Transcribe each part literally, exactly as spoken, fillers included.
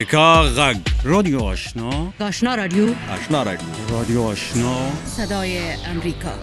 امریکا غږ رادیو آشنا آشنا رادیو آشنا رادیو رادیو آشنا صدای امریکا.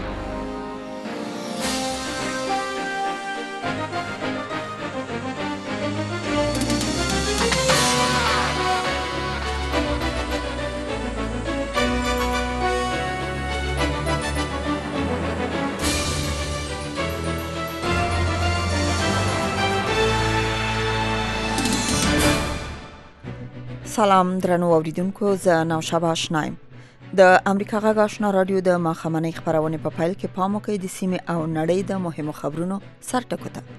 سلام درنو اوریدونکو، زه نوشابه آشنایم. د امریکا غږ آشنا رادیو د ماښامنۍ خبرونه په پیل کې پام وکړئ د سیمې او نړۍ د مهمو خبرونو سرټکو ته.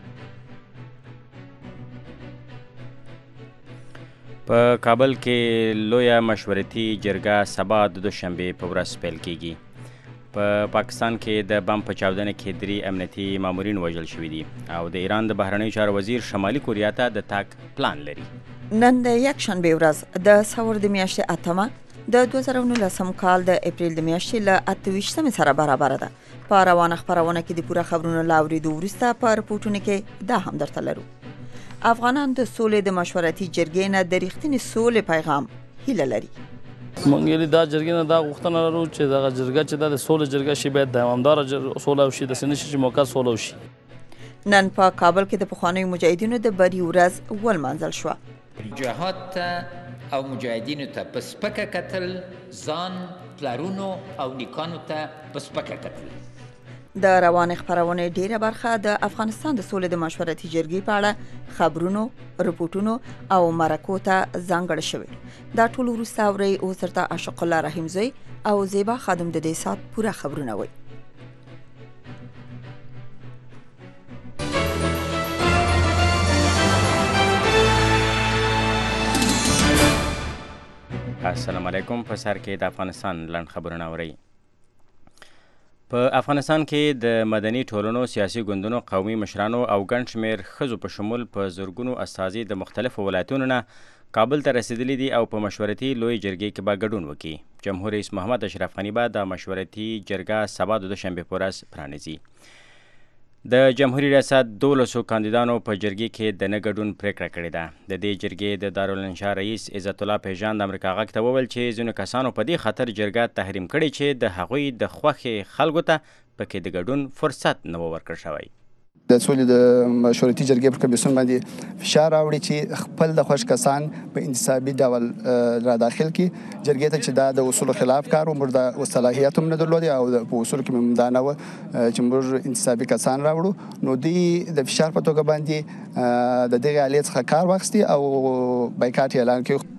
په کابل کې لویه مشورتي جرګه سبا د دوشنبې په ورځ پیل کیږي. په پا پاکستان کې د بم په چاودنه کې درې امنیتي مامورین وژل شوي دي او د ایران د بهرنیو چارو وزیر شمالي کوریا ته د تګ پلان لري. نن د یک شنبه ورځ د سور د میاشتې اتمه د دوه زره نولسم کال د اپریل د میاشتې له اته ویشتمې سره برابر ده. په روانه خبرونه کې د پوره خبرونو لاوریدو وروسته په رپورټونو کې دا هم درته لرو. افغانان د سولې د مشورتي جرګې نه د رښتینې سولې پیغام هیله لري. مونږ دا جرګې نه دا غوښتنه لرو چې دا جرګه چې د سولې جرګه شي باید دوامداره سوله وشي، د سنشي چې موقت سوله وشي. نن په کابل کې د پخوانیو مجاهدینو د بری ورځ ولمانځل شوه. جهاد ته او مجاهدینو ته په سپکه کتل، ځان پلرونو او نیکانو ته په سپکه کتل. د روان خبرونه ډیره برخه د افغانستان د سولې د مشورتي جرګې په اړه خبرونو، رپورټونو او مرکو ته ځانګړې شوې. دا ټول وروسته اوري او سرته عاشق الله رحیمزی او زیبا خادم د دې سات پوره خبرونه وي. السلام علیکم. په سر کې د افغانستان لنډ خبرونه اورئ. په افغانستان کې د مدني ټولنو، سیاسي ګوندونو، قومي مشرانو او ګڼ شمېر ښځو په شمول په زرګونو استازي د مختلفو ولایتونو نه کابل ته رسیدلي دي او په مشورتي لوی جرګې کې به ګډون وکړي. جمهور رئیس محمد اشرف غني به د مشورتي جرګه سبا د دوشنبې په ورځ پرانیزي. د جمهوریت ریاست دولسو کاندیدانو په جرګې کې د نه ګډون پریکړه کړې ده. د دې جرګې د دارالانشا رئیس عزت الله پیژان د امریکا غږ ته وویل چې ځینو کسانو په دې خاطر جرګه تحریم کړې چې د هغوی د خوښې خلکو ته پکې د ګډون فرصت نه و ورکړل شوی. د سولې د مشورتي جرګې پر کمیسیون باندې فشار راوړي چې خپل د خوښ کسان په انتصابي ډول را داخل کړي جرګې ته، چې دا د اصولو خلاف کار و. موږ د صلاحیت هم نه درلودې او په اصولو کې هم دا نه وه چې موږ انتصابي کسان راوړو. نو دوی د فشار په توګه باندې د دغې آلې څخه کار واخیستي او بایکاټ اعلان کړي.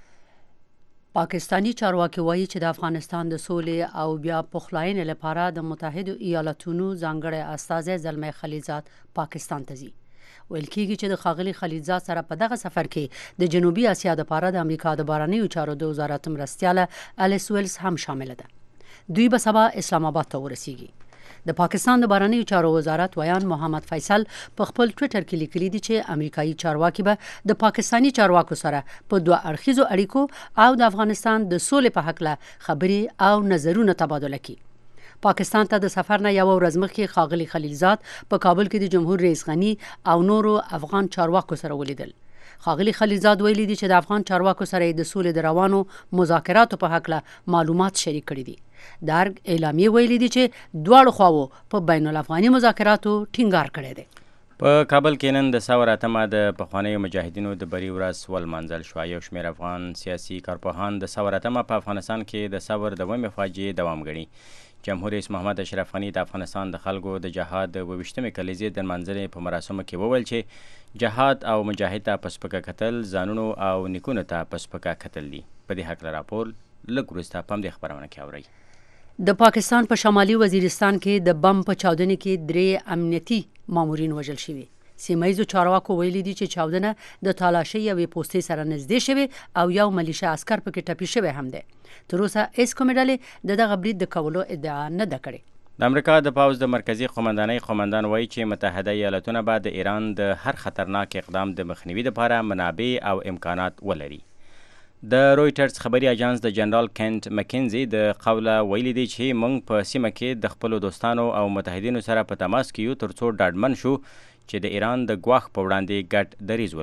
پاکستانی چارواکي وایي چې د افغانستان د سولې او بیا پخلاینې لپاره د متحدو ایالاتونو ځانګړی استازی زلمی خلیلزاد پاکستان ته ځي. ویل کېږي چې د ښاغلي خلیلزاد سره په دغه سفر کې د جنوبي اسیا لپاره د امریکا د بهرنیو چارو د وزارت مرستیاله الیس ویلز هم شامله ده. دوی به سبا اسلام آباد ته ورسیږي. د پاکستان د بهرنیو چارو وزارت ویان محمد فیصل په خپل ټویټر کې لیکلي دي چې امریکایي چارواکي به د پاکستانی چارواکو سره په دوه اړخیزو اړیکو او د افغانستان د سولې په هکله خبرې او نظرونه تبادله کړي. پاکستان ته د سفر نه یو ورځ مخکې ښاغلي خلیلزاد په کابل کې د جمهور رئیس غني او نورو افغان چارواکو سره ولیدل. ښاغلي خلیلزاد ویلي دي چې د افغان چارواکو سره د سولې د روانو مذاکراتو په هکله معلومات شریک کړي دي. د ارګ اعلامیې ویلي دي چې دواړو خواوو په بین الافغاني مذاکراتو ټینګار کړی دی. په کابل کې نن د سور اتمه د پخوانیو مجاهدینو د بری ورځ ولمانځل شوه. یو شمېر افغان سیاسي کارپوهان د سور اتمه په افغانستان کې د سور دومې فاجعې دوام ګڼي. جمهور رئیس محمد اشرف غني د افغانستان د خلکو د جهاد د اوویشتمې کلیزې د نمانځنې په مراسمو کې وویل چې جهاد او مجاهد ته په سپکه کتل ځانونو او نیکونو ته په سپکه کتل دي. په دې هکله راپور لږ وروسته په همدې خپرونه کې اورئ. د پاکستان په شمالي وزیرستان کې د بم په چاودنه کې درې امنیتي مامورین وژل شوي. سیمایزو چارواکو ویلي دي چې چاودنه د تالاشۍ یوې پوستې سره نږدې شوې او یو ملیشه عسکر پکې ټپي شوی هم دی. تر اوسه هیڅ کومې ډلې د دغه برید د کولو ادعا نه ده کړې. د امریکا د پوځ د مرکزي قومندانۍ قومندان وایي چې متحده ایالاتونه به د ایران د هر خطرناک اقدام د مخنیوي لپاره منابع او امکانات ولري. د رویټرز خبري اژانس د جنرال کینټ مکینزي د قوله ویلي دی چې موږ په سیمه کې د خپلو دوستانو او متحدینو سره په تماس کې یو ترڅو ډاډمن شو چې د ایران د ګواښ په وړاندې ګډ دریځ ولرو.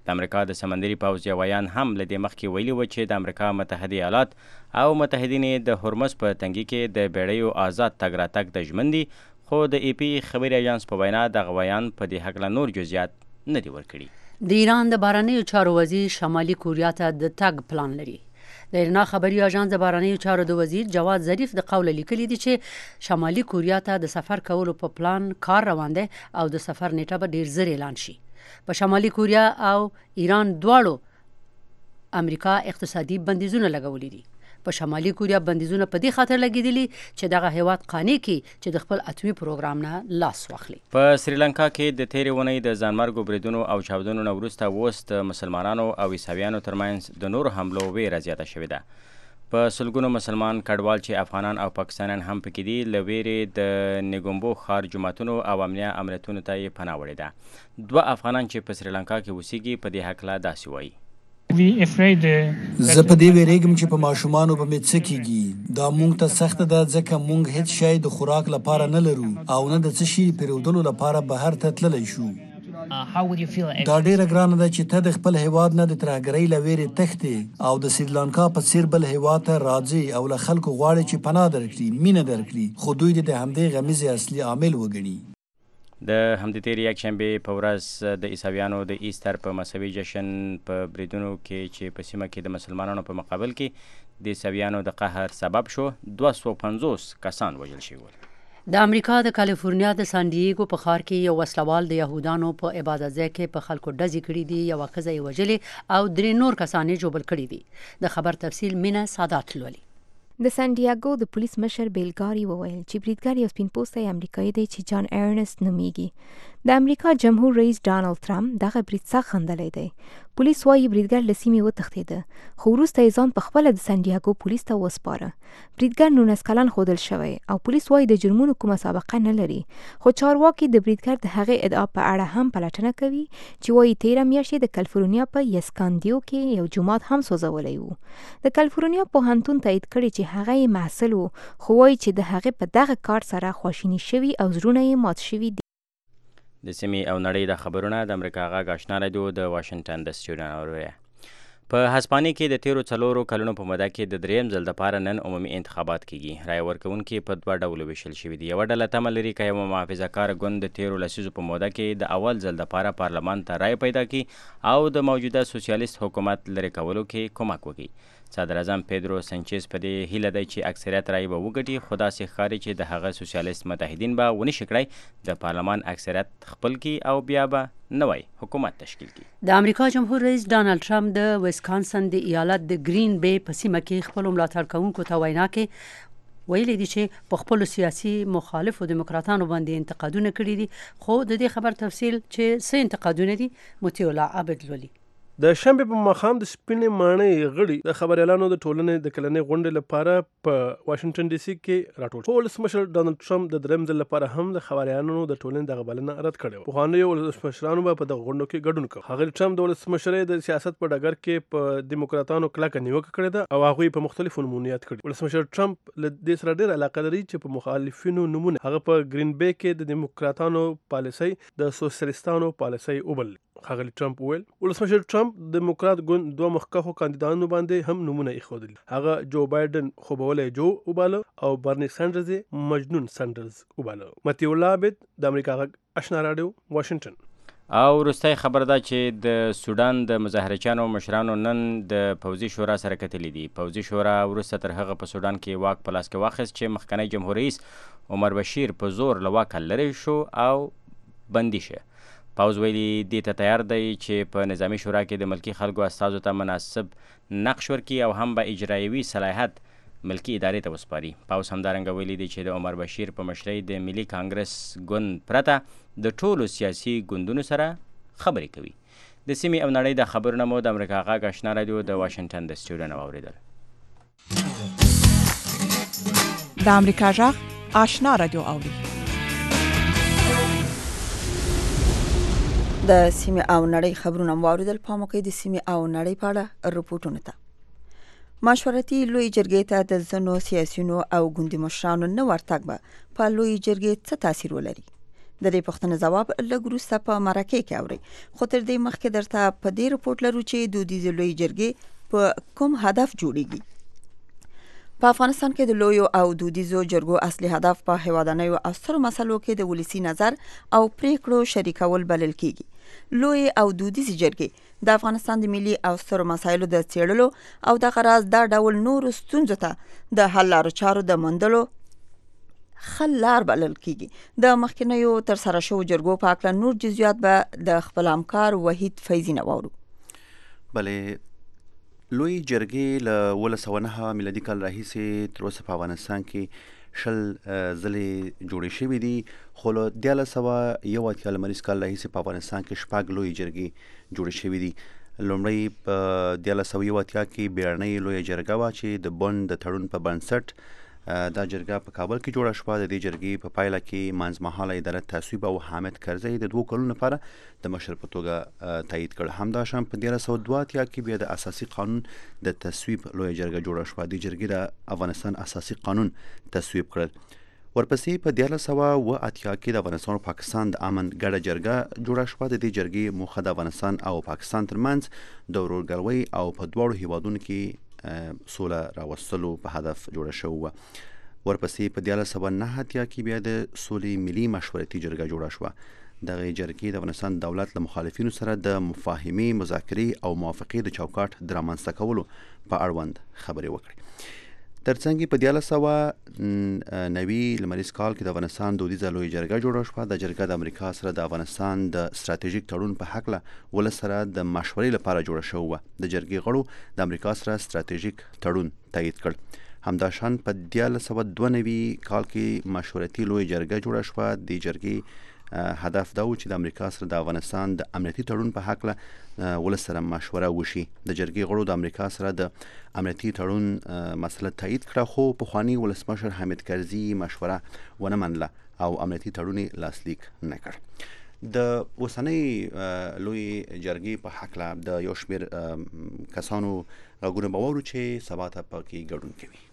د امریکا د سمندري پوځ یو ویان هم له دې مخکې ویلي و چې د امریکا متحده ایالات او متحدین د هرمز په تنګي کې د بیړیو آزاد تګ راتګ د ژمن دي، خو د ای پی خبري اژانس په وینا دغه ویان په دې هکله نور جزئیات نه دي ورکړي. د ایران د بهرنیو چارو وزیر شمالي کوریا ته د تګ پلان لري. د ایرنا خبري اژانس د بهرنیو چارو د وزیر جواد ظریف د قوله لیکلي دي چې شمالي کوریا ته د سفر کولو په پلان کار روان دی او د سفر نیټه به ډیر زر اعلان شي. په شمالي کوریا او ایران دواړو امریکا اقتصادي بندیزونه لګولي دي. په شمالي کوریا بندیزونه په دې خاطر لګیدلي چې دغه هیواد قانع کی چې د خپل اتمی پروګرام نه لاس واخلي. په سریلانکا کې د تیرې ونې د ځانمرګو بریدونو او چاودنو نه وروسته اوس د مسلمانانو او عیسویانو ترمنځ د نورو حملو ویره زیاته شوې ده. په سلګونو مسلمان کډوال چې افغانان او پاکستانیان هم پکې دي له ویرې د نیګومبو ښار جوماتونو او امنیه امنیتونو ته یې پناه وړې ده. دوه افغانان چې په سریلانکا کې اوسېږي په دې هکله داسې وایي. زه په دې ویریږم چې په ماشومانو به مې څه کیږي. دا مونږ ته سخته ده ځکه مونږ هیڅ شی د خوراک لپاره نه لرو او نه د څه شي پیرودلو لپاره بهر ته تللی شو. دا ډیره ګرانه ده چې ته د خپل هیواد نه د ترهګرۍ له ویرې تښتې او د سریلانکا په څیر بل هیواد ته راځې او له خلکو غواړې چې پناه درکړي، مینه درکړي، خو دوی د همدې غمیزې اصلي عامل وګڼي. د همدې تیرې یکشنبې په ورځ د عیسویانو د ایستر په مذهبي جشن په بریدونو کې چې په سیمه کې د مسلمانانو په مقابل کې د عیسویانو د قهر سبب شو، دوه سوه پنځوس کسان وژل شوي ول. د امریکا د کالیفورنیا د سان ډیګو په ښار کې یو وسلوال د یهودانو په عبادت ځای کې په خلکو ډزې کړي دي، یوه ښځه یې وژلې او درې نور کسان یې ژوبل کړي دي. د خبر تفصیل مینه سادات لولي. د سان ډیاګو د پولیس مشر بیلګاري وویل چې بریدګر یو سپین پوستی امریکایي دی چې جان ارنست نومیږي. د امریکا جمهور رئیس ډانلډ ټرمپ دغه برید سخت خندلی دی. پولیس وایي بریدګر له سیمې وتښتېده، خو وروسته یې ځان پخپله د سان ډیاګو پولیس ته وسپاره. بریدګر نولس کلن ښودل شوی او پولیس وایي د جرمونو کومه سابقه نه لري، خو چارواکي د بریدګر د هغې ادعا په اړه هم پلټنه کوي چې وایي تیره میاشت یې د کالیفورنیا په یسکاندیو کې یو جومات هم سوځولی و. د کالیفورنیا پوهنتون تایید کړي چې هغه یې محصل و، خو وایي چې د هغې په دغه کار سره خواشیني شوي او زړونه یې مات شوي دي. د سیمې او نړۍ د خبرونه د امریکا غږ آشنا رادیو د واشنګټن د سټوډیو نه اورئ. په هسپانیې کې د تیرو څلورو کلونو په موده کې د دریم ځل دپاره نن عمومي انتخابات کیږي. رایه ورکوونکي په دوه ډولو ویشل شوي دي. یوه ډله تمه لري که یوه محافظه کاره ګوند د تیرو لسیزو په موده کې د اول ځل دپاره پارلمان ته رایه پیدا کړي او د موجوده سوسیالیست حکومت لرې کولو کې کومک وکړي. صدر اعظم پیدرو سنچز په دې هیله دی چې اکثریت رایې به وګټي، خو داسې ښکاري چې د هغه سوسیالیست متحدین به ونشي کړی د پارلمان اکثریت خپل کړي او بیا به نوی حکومت تشکیل کړي. د امریکا جمهور رئیس ډانلډ ټرمپ د ویسکانسن د ایالت د گرین بی په سیمه کې خپلو ملاتړ کوونکو ته وینا کې ویلي دي چې په خپلو سیاسي مخالفو دیموکراتانو باندې انتقادونه کړي دي. خو د دې خبر تفصیل چې څه انتقادونه دي مطیع الله عبد لولي. د شنبې په ماښام د سپینې ماڼۍ غړي د خبریالانو د ټولنې د کلنۍ غونډې لپاره په واشنګټن ډي سي کې راټول شول. ولسمشر ډانلډ ټرمپ د دریم ځل لپاره هم د خبریالانو د ټولنې دغه بلنه رد کړې وه. پخوانیو ولسمشرانو به په دغه غونډو کې ګډون کوه. ښاغلي ټرمپ د ولسمشرۍ د سیاست په ډګر کې په دیموکراتانو کلکه نیوکه کړې ده او هغوی په مختلفو نومونو یاد کړي. ولسمشر ټرمپ له دې سره ډېره علاقه لري چې په مخالفینو نومونه هغه په ګرین بی کې د دیموکراتانو پالیسۍ د سوسیالیستانو پالیسۍ وبللې. ښاغلي ټرمپ وویل ولسمشر ټرمپ دیموکرات ګوند دوه مخکښو کاندیدانو باندې هم نومونه ایښودلي. هغه جو بایډن خوبولی جو وباله او برني سانډرز یې مجنون سانډرز وباله. مطیع الله عبد د امریکا غږ آشنا راډیو واشنګټن. او وروستی خبر ده چې د سودان د مظاهرچیانو مشرانو نن د پوځي شورا سره کتلي دي. پوځي شورا وروسته تر هغه په سودان کې واک په لاس کې واخیست چې مخکنی جمهور رئیس عمر بشیر په زور له واکه لرې شو او بندي شه. پوځ ویلي دې ته تیار دی چې په نظامي شورا کې د ملکي خلکو استازو ته مناسب نقش ورکړي او هم به اجرایوي صلاحیت ملکي ادارې ته وسپاري. پوځ همدارنګه ویلي دی چې د عمر بشیر په مشرۍ د ملي کانګرس ګوند پرته د ټولو سیاسي ګوندونو سره خبرې کوي. د سیمې او نړۍ د خبرونه مو د امریکا غږ آشنا راډیو د واشنګټن د سټوډیو نه واورېدل. د امریکا غږ آشنا راډیو اوري. د سیمې او نړۍ خبرونه مو واورېدل. پام وکړئ د سیمې او نړۍ په اړه رپورټونو ته. مشورتي لوی جرګې ته د ځینو سیاسیونو او ګوندي مشرانو نه ورتګ به په لوی جرګې څه تاثیر ولري؟ د دې پوښتنې جواب لږ وروسته په مرکه کې اوري. خو تر دې مخکې درته په دې رپورټ لرو چې دودیزې لویې جرګې په کوم هدف جوړیږي. په افغانستان کې د لویو او دودیزو جرګو اصلي هدف په هیوادنیو او سترو مسلو کې د ولسي نظر او پریکړو شریکول بلل کیږي. لوی او دودیزې جرګې د افغانستان د ملي او سترو مسایلو د څیړلو او د غراض دا ډول نورو ستونزو ته د حل لارو چارو د موندلو خل لار بلل کیږي. د مخکنیو تر سره شوو جرګو په اړه نور جزئیات به د خپل همکار وحید فیضي نه واورو. بلې لوی جرګې له ولس سوه نهه میلادي کال راهیسې تر اوسه په افغانستان کې شل ځلې جوړې شوې دي، خو له دیارلس سوه یو اتیا لمریز کال راهیسې په افغانستان کې شپږ لویې جرګې جوړې شوې دي. لومړی په دیارلس سوه یو اتیا کې بیړنۍ لویه جرګه وه چې د بن د تړون په بنسټ دا جرګه په کابل کې جوړه شوه. د دې جرګې په پایله کې منځمهاله عدالت تصویب او حامد کرزی د دوو کلونو لپاره د مشر په توګه تایید کړ. همداشان په دیارلس سوه دوه اتیا کې بیا د اساسي قانون د تصویب لویه جرګه جوړه شوه. دې جرګې د افغانستان اساسي قانون تصویب کړل. ورپسې په دیارلس سوه اوه اتیا کې د افغانستان او پاکستان د امن ګډه جرګه جوړه شوه. د دې جرګې موخه د افغانستان او پاکستان ترمنځ د ورورګلوۍ او په دواړو هیوادونو کې سوله راوستلو په هدف جوړه شوې وه. ورپسې په دیارلس سوه نهه اتیا کې بیا د سولې ملي مشورتي جرګه جوړه شوه. دغه جرګې د افغانستان دولت له مخالفینو سره د مفاهمې، مذاکرې او موافقې د چوکاټ د رامنځته کولو په اړوند خبرې وکړې. ترڅنګ په دیارلس سوه نوي لمریز کال کې د افغانستان دودیزه لویه جرګه جوړه شوه. د جرګه د امریکا سره د افغانستان د ستراتیژیک تړون په هکله ولس سره د مشورې لپاره جوړه شوې وه. د جرګې غړو د امریکا سره ستراتیژیک تړون تایید کړ. همداشان په دیارلس سوه دوه نوي کال کې مشورتي لویه جرګه جوړه شوه. د جرګې هدف دا و چې د امریکا سره د افغانستان د امنیتي تړون په هکله ولس سره مشوره وشي. د جرګې غړو د امریکا سره د امنیتي تړون مسله تایید کړه، خو پخواني ولسمشر حامد کرزي مشوره ونه منله او امنیتي تړون یې لاسلیک نه کړ. د اوسنۍ لوی جرګې په هکله د یو شمېر کسانو غږونه به واورو چې سبا ته پکې ګډون کوي.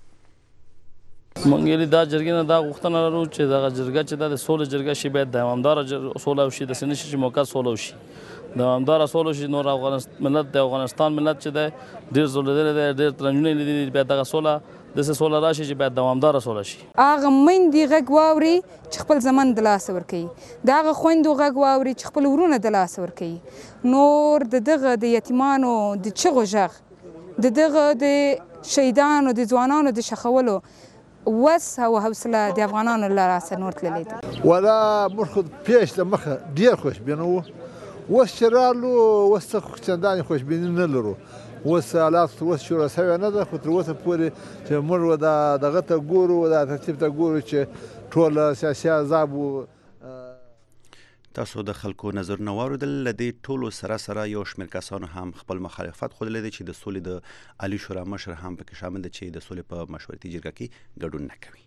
منګلی دا جرګې نه دا غوښتنه لرو چې دغه جرګه چې دا د سولې جرګه شي باید دوامداره سوله وشي، داسې نه شي چې موقت سوله وشي، دوامداره سوله وشي. نور افغانستان ملت د افغانستان ملت چې دی ډېر ځورېدلی دی، ډېر ترنجونه یې لیدلي دي. باید دغه سوله داسې سوله راشي چې باید دوامداره سوله شي. هغه میندې غږ واوري چې خپل زمن د لاسه ورکوي، د هغه خویندو غږ واوري چې خپل ورونه د لاسه ورکوي. نور د دغه د یتیمانو د چغو غږ، د دغه د شهیدانو د ځوانانو د ښخولو وس او حوصله د افغانانو له لاسه نور تللی دی. ولا موږ خو پیش له مخه ډېر خوشبینه وو، اوس چې رالو اوس څه چندانې خوشبیني نه لرو. اوس حالات اوس شروع سوی نه ده، خو تر اوسه پورې چې موږ دغه ته ګورو، دا ترتیب ته ګورو چې ټول سیاسي احزاب تاسو د خلکو نظرونه واورېدل. له دې ټولو سره سره یو شمېر کسانو هم خپل مخالفت ښودلی دی چې د سولې د عالي شورا مشر هم پکې شامل دی چې د سولې په مشورتي جرګه کې ګډون نه کوي.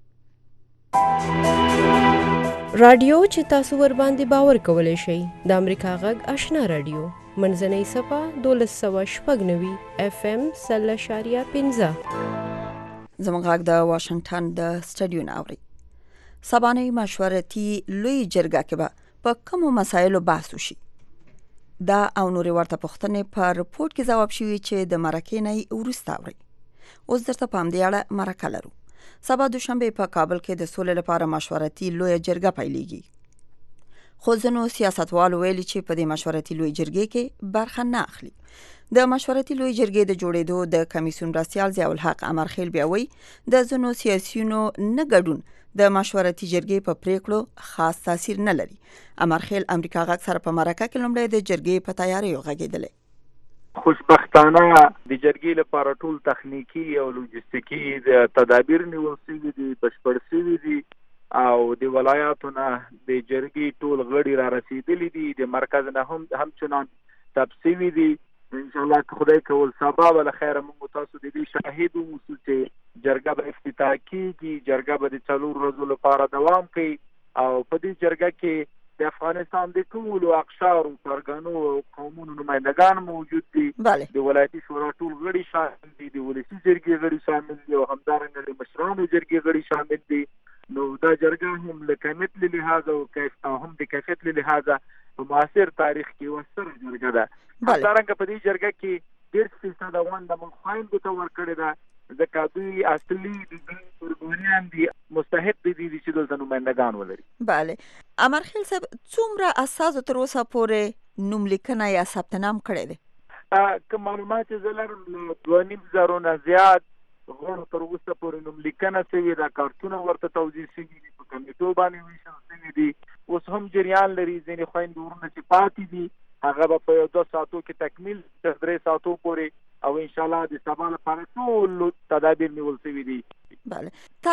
رادیو چې تاسو ور باندې باور کولی شئ د امریکا غږ آشنا رادیو منځنۍ صفحه دولس سوه شپږ نوي اف ام سل اشاریه پنځه. زموږ غږ د واشنګټن د سټډیو نه اوري. سبانۍ مشورتي لوی جرګه کې به په کومو مسایلو بحث وشي؟ دا او نورې ورته پوښتنې په رپورټ کې ځواب شوي چې د مرکې نه وروسته اورئ. اوس درته په همدې اړه مرکه لرو. سبا دوشنبې په کابل کې د سولې لپاره مشورتي لویه جرګه پیلېږي. خو ځینو سیاستوالو ویلي چې په دې مشورتي لویه جرګې کې برخه نه اخلي. د مشورتي لویه جرګې د جوړېدو د کمیسیون مرستیال ضیاء الحق امرخیل بیا وایي د ځینو سیاسیونو نه ګډون د مشورتي جرګې په پریکړو خاص تاثیر نه لري. امرخیل امریکا غږ سره په مرکه کې لومړی د جرګې په تیاریو غږېدلی. خوشبختانه د جرګې لپاره ټول تخنیکی او لوجستیکي د تدابیر نیول شوي دي، بشپړ شوي دي او د ولایاتو نه د جرګې ټول غړي را رسېدلي دي، د مرکز نه هم همچنان تپ شوي دي. انشاءالله که خدای کول سبا به له خیره موږ تاسو د دې شاهد اوسو چې جرګه به افتتاح کیږي. جرګه به د څلور ورځو لپاره دوام کوي او په دې جرګه کې د افغانستان د ټولو اقشارو، پرګنو او قومونو نمایندګان موجود دي. د ولایتي شورا ټول غړي شامل دي، د ولسي جرګې غړي شامل دي او همدارنګه د مشرانو جرګې غړي شامل دي. نو دا جرګه هم له کمیت له لحاظه او هم د کیفیت له لحاظه په معاصر تاریخ کې یوه ستره جرګه ده. همدارنګه په دې جرګه کې ډېر فیصده ونډه موږ خویندو ته ورکړې ده، ځکه دوی اصلي د دوی قربانیان دي، مستحق دي دي چې دلته نمایندګان ولري. بله. امرخیل صاحب څومره اساسو تر اوسه پورې نوملیکنه یا ثبت نام کړی دی؟ که معلومات زه لرم نو دوه نیم زرو نه زیات غړو تر اوسه پورې نوملیکنه شوې ده، کارتونه ورته توضیح شوي دي، په کمیټو باندې ویشل شوي دي، اوس هم جریان لري. ځینې خویندې ورونه چې پاتې دي هغه به په یو دوه ساعتو کې تکمیل تر درې ساعتو پورې، او انشاءالله د سبا لپاره ټول تدابیر نیول شوي دي. بله.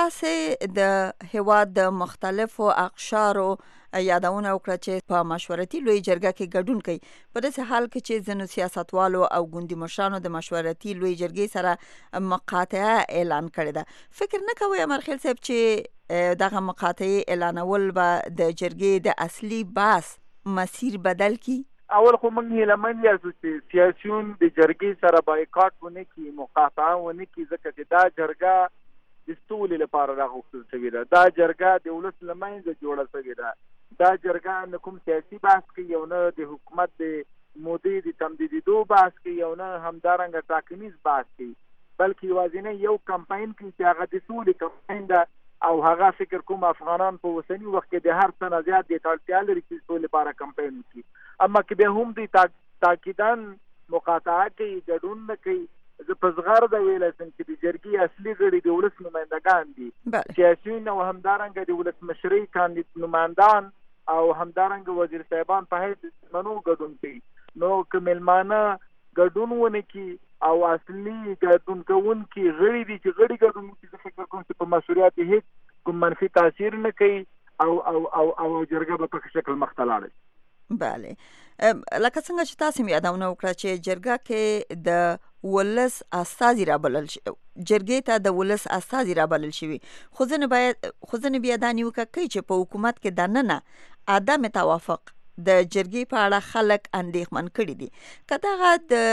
تاسې د هیواد د مختلفو اقشارو یادونه وکړه چې په مشورتي لوی جرګه کې ګډون کوي، په داسې حال کې چې ځینو سیاستوالو او ګوندي مشرانو د مشورتي لوی جرګې سره مقاطعه اعلان کړې ده. فکر نه کوئ امرخیل صاحب چې دغه مقاطعې اعلانول به د جرګې د اصلي بحث مسیر بدل کی؟ اول خو موږ هیلهمن یاستو چې سیاسیون د جرګې سره بایکاټ ونه کړي، مقاطعه ونه کړي، ځکه چې دا جرګه د سولې لپاره راغوښتل شوې ده. دا جرګه د ولس له منځه جوړه شوې ده. دا جرګه نه کوم سیاسي بحث کوي، یو نه د حکومت د مودې د تمدیدېدو بحث کوي، یو نه همدارنګه ټاکنیز بحث کوي، بلکې یوازینی یو کمپاین کوي چې هغه د سولې کمپاین ده، او هغه فکر کوم افغانان په اوسني وخت کې د هر څه نه زیات دې ته اړتیا لري چې سولې لپاره کمپاین وکړي. اما که بیا هم دوی تاکیداً مقاطعه کوي، ګډون نه کوي، زه په زغر د ویلی شم چې د جرګې اصلي غړي د ولس نمایندګان دي، سیاسیون او همدارنګه د ولسمشرۍ کاندید نمایندان او همدارنګه وزیر صاحبان په حیث منو ګډون کوي. نو که میلمانه ګډون ونه کړي او اصلي ګډون کوونکي غړي دي چې غړي ګډون وکړي، زه فکر کوم چې په مشروعیت یې هېڅ کوم منفي تاثیر نه کوي او او او او جرګه به په شکل مخ ته لاړه. بله. لکه څنګه چې تاسو مې یادونه وکړه چې جرګه کې د ولس استازي رابلل شي، جرګې ته د ولس استازي رابلل شوي، خو ځینې باید خو ځینې بیا دا نیوکه کوي چې په حکومت کې دننه عدم توافق د جرګې په اړه خلک اندېښمن کړي دي. که دغه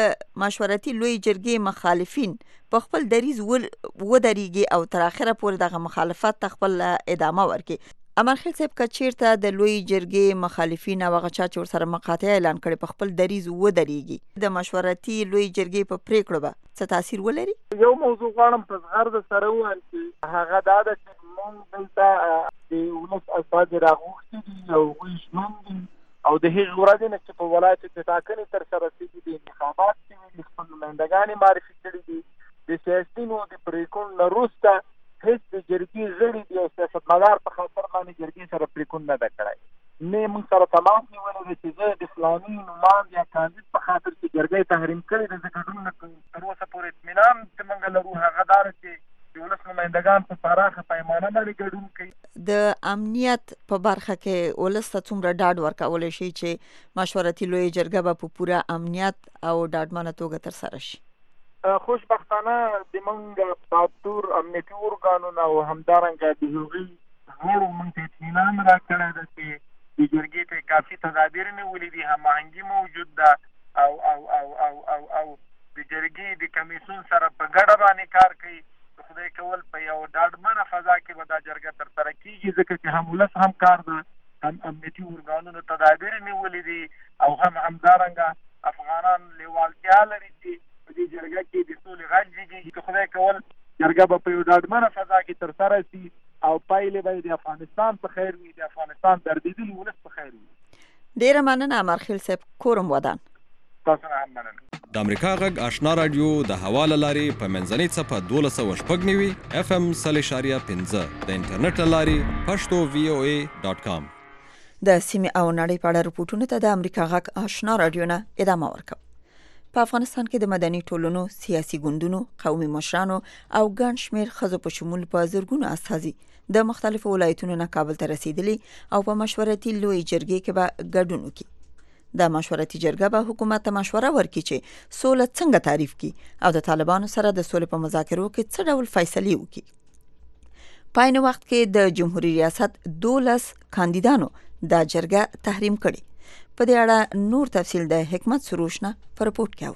د مشورتي لوی جرګې مخالفین په خپل دریځ ودرېږي او تر اخره پورې دغه مخالفت ته خپل ادامه ورکړي، امرخیل صاحب که چیرته د لوی جرګې مخالفین او هغه چا چې ورسره مقاطعه اعلان کړي په خپل دریځ ودرېږي، د مشورتي لوی جرګې په پریکړو به څه تاثیر ولري؟ یو موضوع غواړم په زغر د سره ووایم چې هغه دا ده چې موږ دلته د ولس استازي راغوښتي دي او هغوی ژمن دي، او د هغې ورځې نه چې په ولایت کې ټاکنې ترسره شوي دي، انتخابات شوي دي، خپل نمایندګان یې معرفي کړي دي، د سیاسیونو د پرېکړو نه وروسته هیڅ د جرګې غړي دی او سیاستمدار په خاطر باندې جرګې سره پرېکون نه ده کړی، نه موږ سره تماس نیولی دی چې زه د فلاني نوماند یا کاندید په خاطر چې جرګه یې تحریم کړې ده زه ګډون نه کوم. تر اوسه پورې اطمینان چې موږ لرو هغه دا ده چې د ولس نمایندګان په پراخه پیمانه باندې ګډون کوي. د امنیت په برخه کې ولس ته څومره ډاډ ورکولی شي چې مشورتي لوی جرګه به په پوره امنیت او ډاډمنه توګه ترسره شي؟ خوشبختانه د موږ پاتور امنیتي ارګانونه او همدارنګه د هغوی غړو موږ ته اطمینان راکړی ده چې د جرګې ته کافي تدابیر نیولي دي، هماهنګي موجود ده، او او او او او او د جرګې د کمیسیون سره په ګډه باندې کار کوي. خدای کول په یو ډاډمنه فضا کې به دا جرګه ترسره کېږي، ځکه چې هم ولس هم کار ده، هم امنیتي ارګانونو تدابیر نیولي دي، او هم همدارنګه افغانان لیوالتیا لري چې په دې جرګه کې د سولې غږ ویږي. که خدای کول جرګه به په یو ډاډمنه فضا کې ترسره شي او پایلې به د افغانستان په خیر وي، د افغانستان دردېدلي ولس په خیر وي. ډېره مننه امرخیل صاحب، کورم ودان. تاسو نه هم مننه. د امریکا غږ آشنا رادیو د هوا له لارې په منځنۍ څپه دولس سوه شپږ نوي اف ام سل اشاریه پنځه د انټرنیټ له لارې پښتو وی او ای ډاټ کام. د سیمې او نړۍ په اړه رپورټونو ته د امریکا غږ آشنا رادیو نه ادامه ورکوو. په افغانستان کې د مدني ټولنو، سیاسي ګوندونو، قومي مشرانو او ګڼ شمېر ښځو په شمول په زرګونو استازي د مختلفو ولایتونو نه کابل ته رسیدلي او په مشورتي لوی جرګې کې به ګډون وکړي. د مشورتي جرګه به حکومت ته مشوره ورکړي چې سوله څنګه تعریف کړي او د طالبانو سره د سولې په مذاکرو کې څه ډول فیصلې وکړي. په عین وخت کې د جمهوریت ریاست دولس کاندیدانو دا جرګه تحریم کړي. په دې اړه نور تفصیل د حکمت سروش نه په رپورټ کې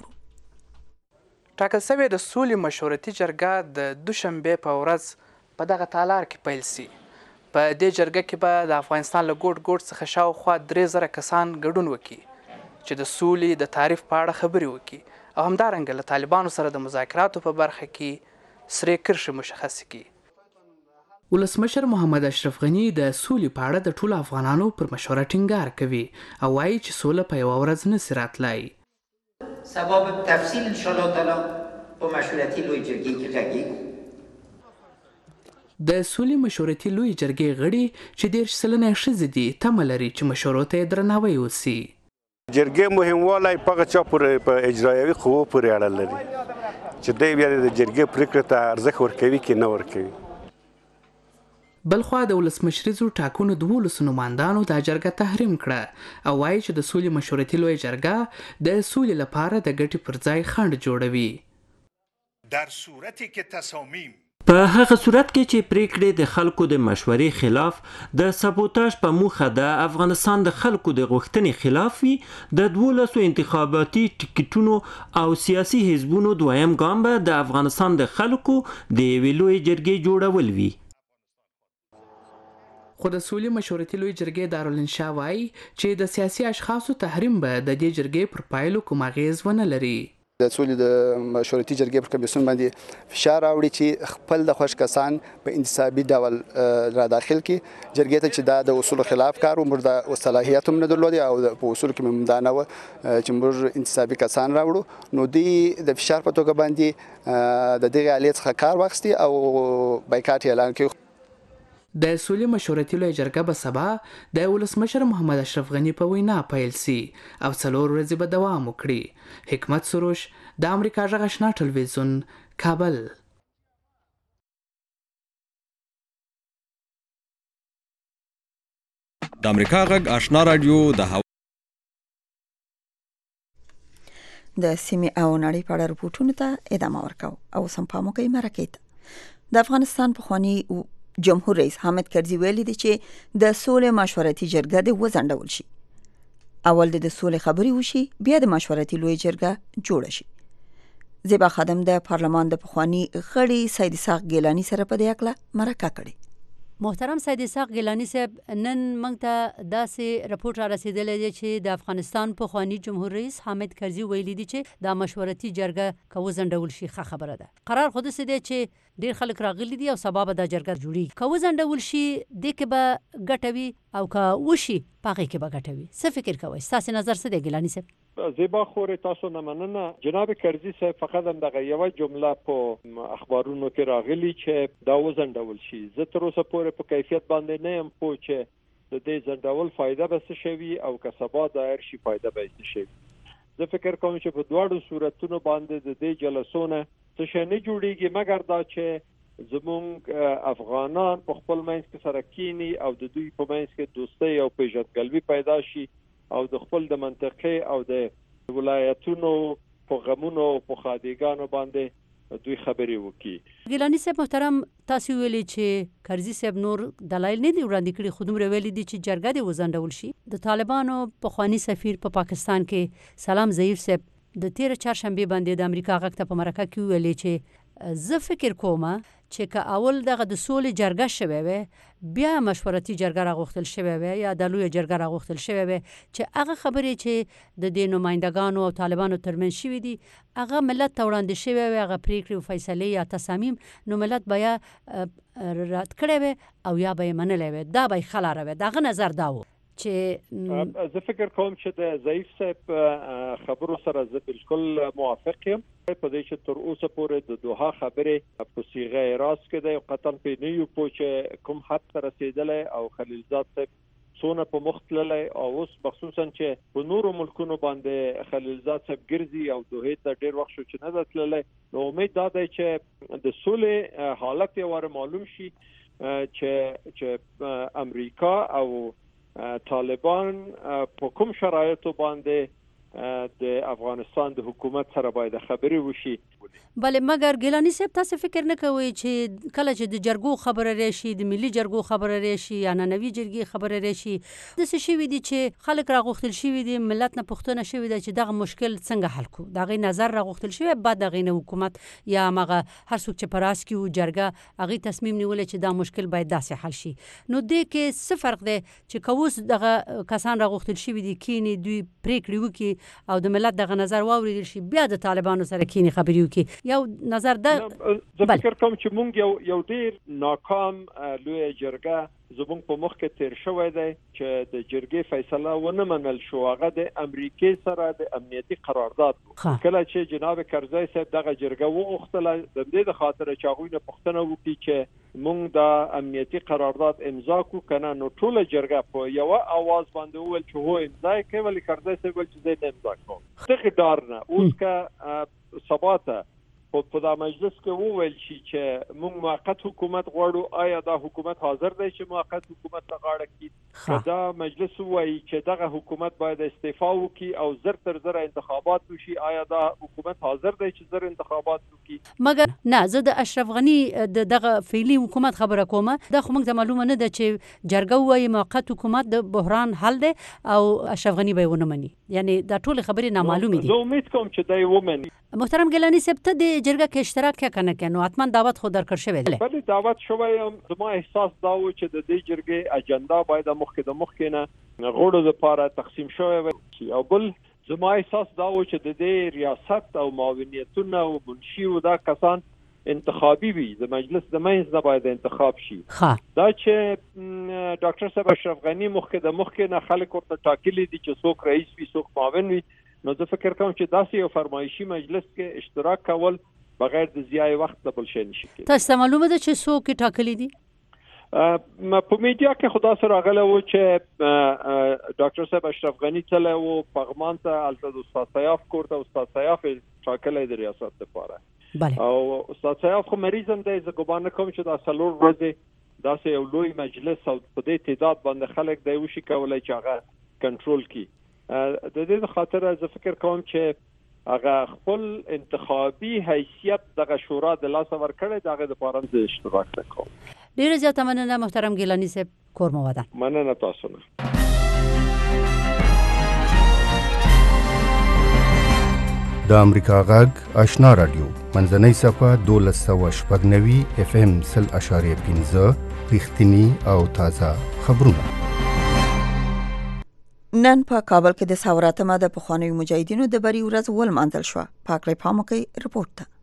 اورو. ټاکل شوې د سولې مشورتي جرګه د دوشنبې په ورځ په دغه تالار کې پیل شي. په دې جرګه کې به د افغانستان له ګوټ ګوټ څخه شاوخوا درې زره کسان ګډون وکړي چې د سولې د تعریف په اړه خبرې وکړي او همدارنګه له طالبانو سره د مذاکراتو په برخه کې سرې کرښې مشخص کړي. ولسمشر محمد اشرف غني د سولې په اړه د ټولو افغانانو پر مشوره ټینګار کوي او وایي چې سوله په یوه ورځ نسي راتلی. سبا به تفصیل انشاءالله تعالی په مشورتي لوی جرګې کې غږیږو. د سولې مشورتي لوی جرګې غړي چې دېرش سلنه ښځې دي تمه لري چې مشورو ته یې درناوی وسي. جرګې مهموالی په هغه چا پورې په اجرایوي قوو پورې اړه لري چې دی بیا د جرګې پرېکړې ته ارزښت ورکوي که نه ورکوي. بلخوا د ولسمشریزو ټاکنو دولسو نمایندانو دا جرګه تحریم کړه او وایي چې د سولې مشورتي لوی جرګه د سولې لپاره د ګټې پر ځای خنډ جوړوي. در صورتی که تصامیم په هغه صورت کې چې پریکړې د خلکو د مشورې خلاف د سبوتاژ په موخه د افغانستان د خلکو د غوښتنې خلاف وي د دولسو انتخاباتي ټکټونو او سیاسي حزبونو دویم ګام به د افغانستان د خلکو د یوې لویې جرګې جوړول وي. خو د سولې مشورتي لوی جرګې دارالانشا وایي چې د سیاسي اشخاصو تحریم به د دې جرګې پر پایلو کوم اغیز ونه لري. د سولې د مشورتي جرګې پر کمیسیون باندې فشار راوړي چې خپل د خوښ کسان په انتصابي ډول را داخل کړي جرګې ته چې دا د اصولو خلاف کار و موږ د صلاحیت هم نه درلودې او په اصولو کې مې دا نه وه چې موږ انتصابي کسان راوړو نو دوی د فشار په توګه باندې د دغې آلې څخه کار واخیستي او بایکاټ یې اعلان کړي. د سولې مشورتي لوی جرګه به سبا د ولسمشر محمد اشرف غني په وینا پیل سي او څلور ورځې به دوام وکړي. حکمت سروش د امریکا غږ آشنا ټلویزیون کابل. د امریکا غږ آشنا رادیو د هوا د سیمې او نړۍ په اړه رپورټونو ته ادامه ورکوو او سم پام وکړئ مرکې ته. د افغانستان پخواني جمهور رئیس حامد کرزي ویلي دي چې د سولې مشورتي جرګه د وځنډول شي. اول د سولې خبرې وشي بیا د مشورتي لوی جرګه جوړ شي. زیبا خادم د پارلمان د پخواني غړي سید اسحاق ګیلانی سره په دې اړه مرکه کړې. محترم سید اسحاق ګیلانی صاحب نن موږ ته داسې رپورټ را رسیدلی دی چې د افغانستان پخواني جمهور رئیس حامد کرزي ویلي دي چې دا مشورتي جرګه که وځنډول شي ښه خبره ده. قرار خو داسې دی چې ډېر خلک راغلي دي او سبا به دا جرګه جوړېږي. که وځنډول شي دې کې به ګټه وي او که وشي په هغې کې به ګټه وي. څه فکر کوئ؟ ستاسې نظر څه دی ګیلاني صاحب؟ زیبا خورې تاسو نه مننه. جناب کرزي صاحب فقط هم دغه یوه جمله په اخبارونو کې راغلي چې دا وځنډول شي. زه تر اوسه پورې په کیفیت باندې نه یم پوه چې د دې ځنډول فایده به څه شوي او که سبا دایر شي فایده به څه شوي. زه فکر کوم چې په دواړو صورتونو باندې د دې جلسو نه څه شی نه جوړېږي مګر دا چې زمونږ افغانان په خپل منځ کې سره کینی او د دوی په منځ کې دوستۍ او پیژندګلوي پیدا شي او د خپل د منطقې او د ولایتونو په غمونو او په خادیګانو باندې دوی خبرې وکړي. ګیلانی صاحب محترم تاسو ویلي چې کرزي صاحب نور دلایل نه دي وړاندې کړي خو دومره ویلي دي چې جرګه دې وځنډول شي. د طالبانو پخواني سفیر په پا پاکستان کې سلام ظهیر صاحب د تیر چهارشنبه باندې د امریکا غږ ته په مرکه کې ویلي چې زه فکر کوم چې که اول دغه د سولې جرګه شوی وي بیا مشورتي جرګه راغوښتل شوی وي یا د لویه جرګه راغوښتل شوی وي چې هغه خبرې چې د دې نمایندګانو او طالبانو ترمنځ شوي دي هغه ملت ته وړاندې شوی وي هغه پریکړې او فیصلې یا تصامیم نو ملت به یا رد کړی وي او یا به یې منلی وي. دا به یې ښه لاره وي. د هغه نظر دا و چې زه فکر کوم چې د ضعیف صاحب خبرو سره زه بالکل موافق یم. په دې چې تر اوسه پورې د دوحه خبرې په صيغه راست کې دی او قطعا په نه یو پوه چې کوم حد ته رسېدلی او خلیلزاد صاحب څونه په مخ تللی او اوس خصوصا چې په نورو ملکونو باندې خلیلزاد صاحب ګرځي او دوحې ته ډېر وخت شو چې نه ده تللی. نو امید دا دی چې د سولې حالت یې واره معلوم شي چې چې امریکا او طالبان په کوم شرایطو باندې د افغانستان د حکومت سره باید خبرې وشي. بله مګر ګیلانی صاحب تاسو فکر نه کوئ چې کله چې د جرګو خبره راشي د ملي جرګو خبره راشي یا ننوي جرګې خبره راشي د څه شوي دي چې خلک راغوښتل شوي دي ملت نه پوښتنه شوې ده چې دغه مشکل څنګه حل کړو د هغې نظر راغوښتل شوی بعد د هغې نه حکومت یا هماغه هر څوک چې په راس کې وو جرګه هغې تصمیم نیولی چې دا مشکل باید داسې حل شي. نو دې کې څه فرق دی چې که اوس دغه کسان راغوښتل شوي دي کینې دوی پرېکړې وکړي او د ملت دغه نظر واورېدل شي بیا د طالبانو سره کینې خبرې وکړي یو نظر ده. زه فکر کوم چې موږ یو یو ډېر ناکام لویه جرګه زموږ په مخ کې تیر شوی دی چې د جرګې فیصله ونه منل شو هغه د امریکې سره د امنیتي قرارداد کله چې جناب کرزی صاحب دغه جرګه وغوښتله د دې د خاطر چې هغوی نه پوښتنه وکړي چې موږ د امنیتي قرارداد امضا کړو که نه نو ټوله جرګه په یوه اواز باندې وویل چې هو امضا یې کوي ولې کرزی صاحب ویل چې زه یې نه امضا کوم. دغې ډار نه اوس که سبا ته په دا مجلس کې وویل شي چې موږ موقت حکومت غواړو آیا دا حکومت حاضر دی چې موقت حکومت ته غاړه کړي دا مجلس وایي چې دغه حکومت باید استعفا وکړي او زر تر زر انتخابات وشي آیا دا حکومت حاضر دی چې زر انتخابات وکړي. مګر نه زه د اشرف غني د دغه فعلي حکومت خبره کومه دا خو موږ ته معلومه نه ده چې جرګه وایي موقت حکومت د بحران حل دی او اشرف غني به یې ونه مني یعنې دا ټولې خبرې نامعلومې دي. زه امید کوم چې دا یې ومني. محترم ګیلانی صاحب ته د جرګه کې اشتراک یا کنه کنه حتما دعوت خو درکړ شوی دی. بله دعوت شوی یم زما احساس دا و چې د دې جرګې اجنډا باید مخکې د مخکې نه غړو لپاره تقسیم شوی وي او بل زما احساس دا و چې د دې ریاست او معاونیتونه او منشي او دا کسان انتخابي وي د مجلس د منځ نه باید انتخاب شي. دا چې ډاکټر صاحب اشرف غني مخکې د مخکې نه خلک ورته ټاکلي دي چې څوک رئیس وي څوک معاون وي نو زه فکر کوم چې داسې یو فرمایشي مجلس کې اشتراک کول بغیر د ضیاع وخت د بل شی نشي کېدای. تاسو معلومه ده چې څوک ټاکلي دي؟ په میډیا کې خدا سره راغلی و چې ډاکټر صاحب اشرف غني تللی و پغمان ته هلته د استاد سیاف کور ته استاد سیاف ټاکلی د ریاست لپاره او استاد سیاف خو مریض هم دی زه ګمان نه کوم چې دا څلور ورځې داسې یو لوی مجلس او په دې تعداد باندې خلک دی وشي کولی چې هغه کنټرول کړي. د دې د خاطر زه فکر کوم چې هغه خپل انتخابي حیثیت دغه شورا د لاسه ورکړی د هغې دپاره هم زه اشتراک نه کوم. ډېره زیاته مننه محترم ګیلانی صاحب کور مو ودان. مننه تاسو نه. د امریکا غږ آشنا رادیو منځنۍ صفحه دولس سوه شپږ نوي اف ام سل اشاریه پنځه رښتیني او تازه خبرونه. نن په کابل کې د ثوراتمه د پخوانیو مجاهدینو د بری ورځ ولمانځل شوه. پاکلې پاموکي رپورټ ته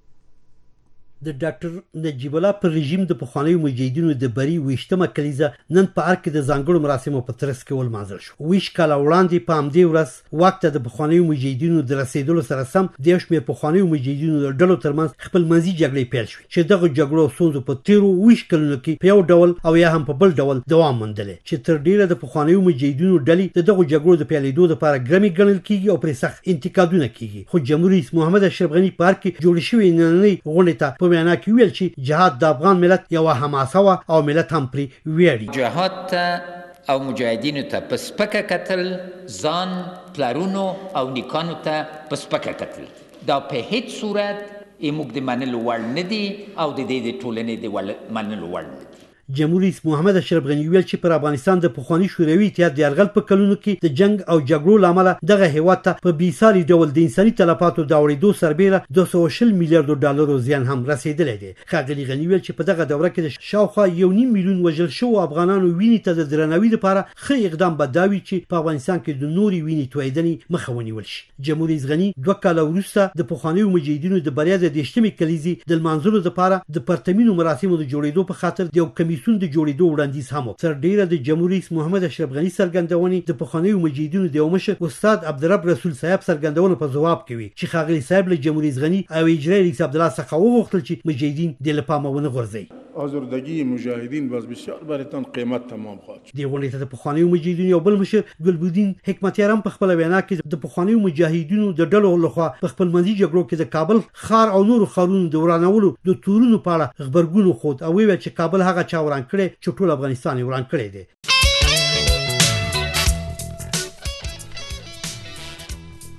د ډاکټر نجیب الله پر رژیم د پخوانیو مجاهدینو د بری ویشتمه کلیزه نن په ارګ کې د ځانګړو مراسمو په ترڅ کې ولمانځل شو. ویش کاله وړاندې په همدې ورځ وخت د پخوانیو مجاهدینو د رسیدلو سره سم د یو شمېر پخوانیو مجاهدینو د ډلو ترمنځ خپلمنځي جګړې پیل شوې چې دغه جګړو ستونزو په تیرو ویش کلونو کې په یو ډول او یا هم په بل ډول دوام موندلی چې تر ډیره د پخوانیو مجاهدینو ډلې د دغو جګړو د پیلېدو لپاره ګرمې ګڼل کیږي او پرې سخت انتقادونه کیږي. خو جمهور رئیس محمد اشرف غني په ارګ کې جوړې شوې نننۍ غونډې ته په وینا کې ویل چې جهاد د افغان ملت یو حماسه وا او ملت هم پرې ویاړي. جهاد ته او مجاهدینو ته په سپکه کتل ځان پلرونو او نیکانو ته په سپکه کتل دا په هیڅ صورت موږ د منلو وړ نه دي او د دې د ټولنې د منلو وړ نه دي. جمهور رئیس محمد اشرف غني ویل چې پر افغانستان د پخوانی شوروي اتحاد د یرغل په کلونو کې د جنگ او جګړو لامل دغه هیواد ته په بیساري ډول د انساني تلفاتو د اورېدو سربېره دوه سوه شل میلیارډ ډالرو زیان هم رسیدلی دی. ښاغلي غني ویل چې په دغه دوره کې د شاوخوا یو نیم میلیون وژل شوو افغانانو وینې ته د درناوي لپاره ښه اقدام به دا وي چې په افغانستان کې د نورې وینې تویېدنې مخه ونیول شي. جمهور رئیس غني دوه کاله وروسته د پخوانیو مجاهدینو د بریا د دېرشمې کلیزې د لمانځلو لپاره د پرتمینو مراسمو د جوړېدو په خاطر د یو کمیسیون د جوړېدو وړاندیز هم وکړ. تر ډیره د جمهور رئیس محمد اشرف غني څرګندونې د پخوانیو مجاهدینو د یو مشر استاد عبدالرب رسول صاحب څرګندونه په ځواب کې وي چې ښاغلي صاحب له جمهور رئیس غني او اجرایي رئیس عبدالله څخه وغوښتل چې مجاهدین دې له پامه ونه غورځوي. آزردگی مجاهدین باز بسیار برایتان قیمت تمام خواهد شد. دې غونډې ته د پخوانیو مجاهدینو یو بل مشر ګلبدین حکمتیار هم په خپله وینا کې د پخوانیو مجاهدینو د ډلو لخوا په خپلمنځي جګړو کې د کابل ښار او نورو ښارونو د ورانولو د تورونو په اړه غبرګون وښود او ویل چې کابل هغه چا وران کړی چې ټول افغانستان یې وران کړی دی.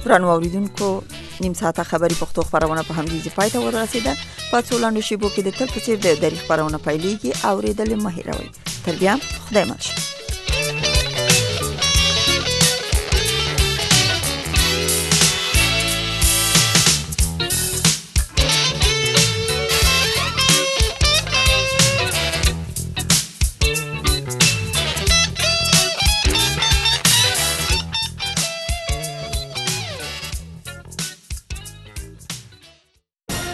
ورانو اوریدونکو نیم ساعته خبری پښتو خبرونه په همدې ځای ته ورسیده. په څو لاندو شیبو کې د تل په څیر د دری خبرونه پیلېږي. اوریدل مه هېروئ. تر بیا خدای مل شه.